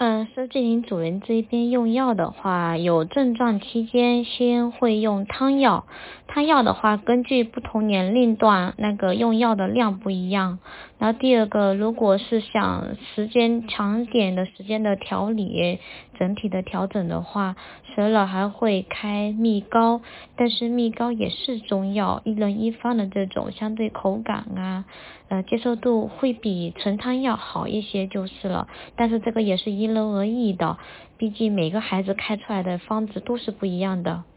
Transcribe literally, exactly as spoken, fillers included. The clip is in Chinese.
呃，设计营主人这边用药的话，有症状期间先会用汤药。汤药的话，根据不同年龄段那个用药的量不一样。然后第二个，如果是想时间长点的时间的调理，整体的调整的话，舍了还会开蜜膏，但是蜜膏也是中药，一人一方的这种，相对口感啊，呃，接受度会比纯汤药好一些就是了。但是这个也是因人而异的，毕竟每个孩子开出来的方子都是不一样的。